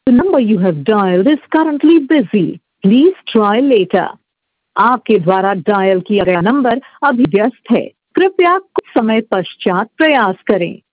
The number you have dialed is currently busy. Please try later. आपके द्वारा dial किया गया नंबर अभी व्यस्त है। कृपया कुछ समय पश्चात प्रयास करें।